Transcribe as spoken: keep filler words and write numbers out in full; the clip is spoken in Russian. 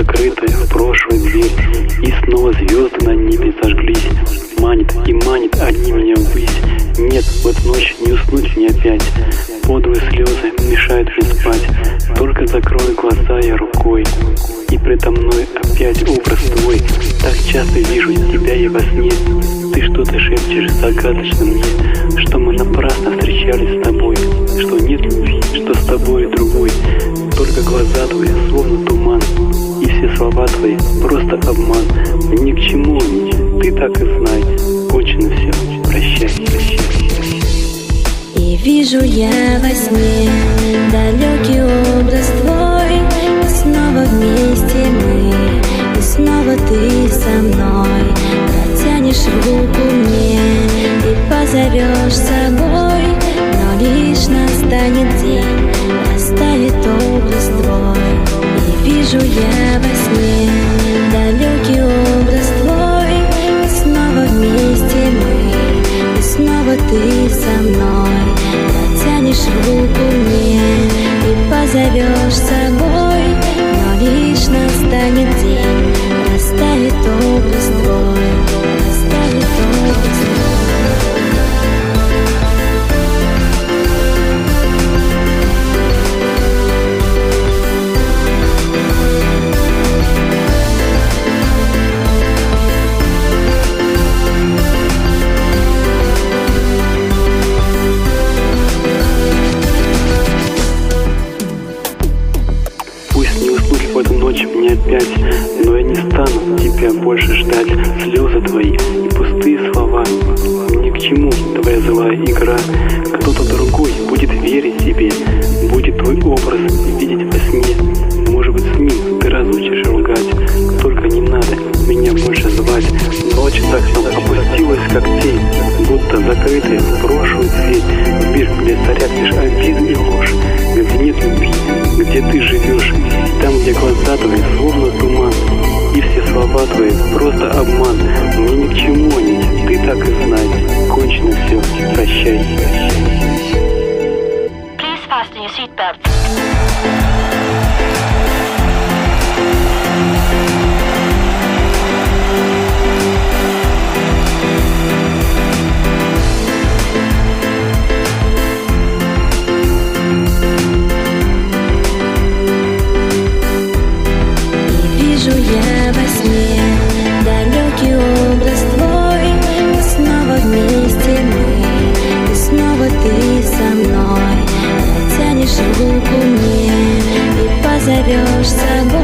закрытая в прошлое дверь, и снова звезды на небе зажглись. Манит и манит они меня ввысь. Нет, в эту ночь не уснуть мне опять. Подлые слезы мешают мне спать. Только закрою глаза я рукой, и предо мной опять образ твой. Так часто вижу тебя я во сне. Ты что-то шепчешь загадочно мне, что мы напрасно встречались с тобой, что нет любви, что с тобой другой. Только глаза твои словно туман, и все слова твои просто обман. Ни к чему они, ты так и знай. Кончено все, прощай, прощай. И вижу я во сне далекий образ твой, и снова вместе мы, и снова ты со мной. Протянешь руку мне и позовешь с собой, но лишь настанет день, растает образ твой. И вижу я во сне далекий образ твой, и снова вместе мы, и снова ты со мной. Протянешь руку мне и позовешь с собой, но лишь настанет день, растает образ твой, растает образ твой. В эту ночь мне опять, но я не стану тебя больше ждать. Слезы твои и пустые слова, ни к чему твоя злая игра. Кто-то другой будет верить тебе, будет твой образ видеть во сне. Может быть, с ним ты разучишь лгать, только не надо меня больше звать. Ночь так опустилась, как тень, будто закрытая в прошлую дверь. В мир, где царят лишь обиды и ложь, где нет любви, где ты живешь, там, где глаза твои словно туман, и все слова твои просто обман. Мне ни к чему они, ты так и знай. Кончено все, прощай. Please fasten your seatbelts. Я во сне далекий образ твой, и снова вместе мы, и снова ты со мной. Протянешь руку мне и позовешь с собой.